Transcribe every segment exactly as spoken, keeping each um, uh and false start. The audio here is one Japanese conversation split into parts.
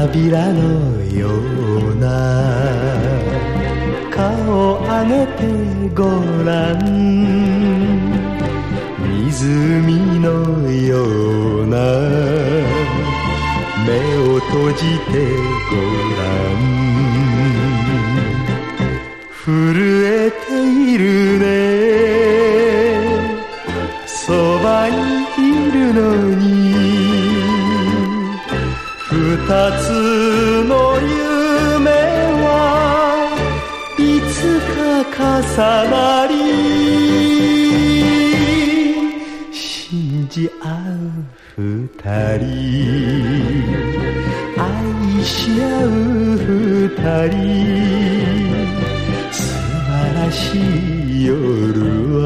びらのような顔上げてごらん、湖のような目を閉じてごらん、震えているね、そばにいるのに、二つの夢はいつか重なり、信じ合う二人、愛し合う二人、素晴らしい夜は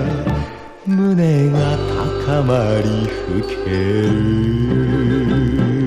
胸が高まりふける。